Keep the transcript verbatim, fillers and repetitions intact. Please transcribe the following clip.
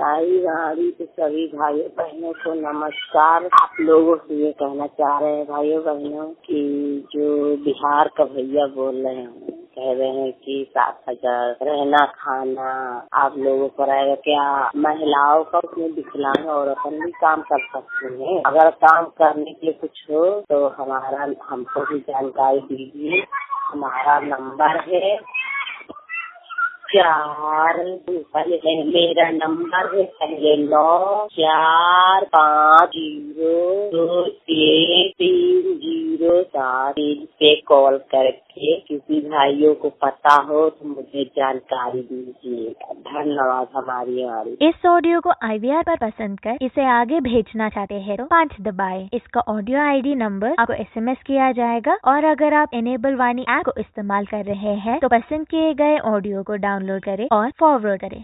आई गाड़ी तो सभी भाइयों बहनों को नमस्कार। आप लोगों से ये कहना चाह रहे हैं भाइयों बहनों कि जो बिहार का भैया बोल रहे हैं, कह रहे हैं कि सात हजार रहना खाना आप लोगों पर आएगा। क्या महिलाओं का उसमें विकलांग औरतों भी काम कर सकती हैं? अगर काम करने के लिए कुछ हो तो हमारा हमको भी जानकारी दीजिए। हमारा नंबर है चार पहले मेरा नंबर है पहले नौ चार पाँच जीरो दो एक तीन जीरो सात पे कॉल करके किसी भाइयों को पता हो तो मुझे जानकारी दीजिए। धन्यवाद। हमारी हमारी इस ऑडियो को आई वी आर पर पसंद कर इसे आगे भेजना चाहते हैं तो पाँच दबाएं। इसका ऑडियो आई डी नंबर आपको एस एम एस किया जाएगा और अगर आप एनेबल वाणी ऐप को इस्तेमाल कर रहे हैं तो पसंद किए गए ऑडियो को डाउनलोड करें और फॉरवर्ड करें।